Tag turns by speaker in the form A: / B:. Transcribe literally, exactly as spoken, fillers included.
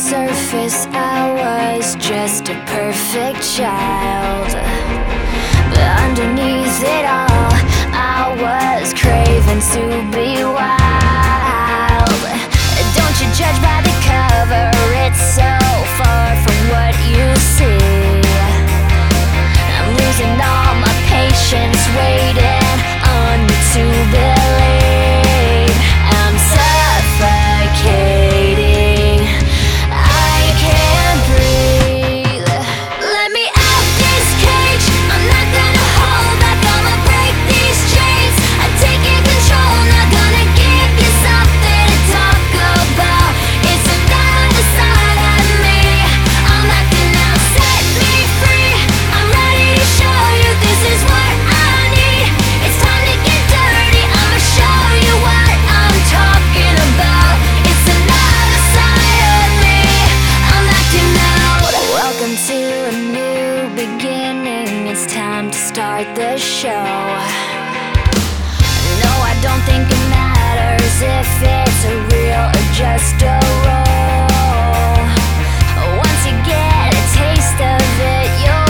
A: surface, I was just a perfect child, but underneath it all, I was craving to be wild. Don't you judge by the cover, it's so far from what you see. I'm losing all my patience, waiting on you to believe. I'm suffocating, I can't breathe. Let me out this cage, I'm not gonna hold back, I'ma break these chains. I'm taking control, not gonna give you something to talk about. It's another side of me, I'm acting out, set me free. I'm ready to show you this is what I need. It's time to get dirty, I'ma show you what I'm talking about. It's another side of me, I'm acting out. Welcome to a new beginning, it's time to start the show. No, I don't think it matters if it's a real or just a role. Once you get a taste of it, you'll